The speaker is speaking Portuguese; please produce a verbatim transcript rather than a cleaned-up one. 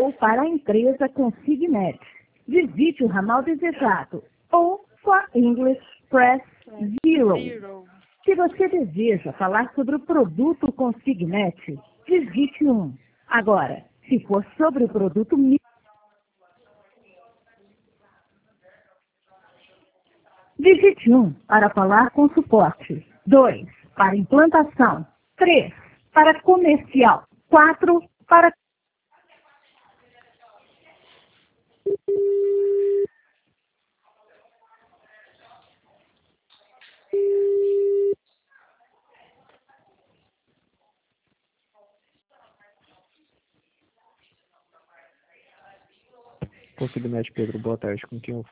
ou para a empresa Consignet. Visite o ramal desejado ou for English Press Zero. Se você deseja falar sobre o produto Consignet, digite um. Agora, se for sobre o produto Mi, digite um para falar com suporte. dois para implantação. três para comercial. quatro para Consignet, Pedro, boa tarde. Com quem eu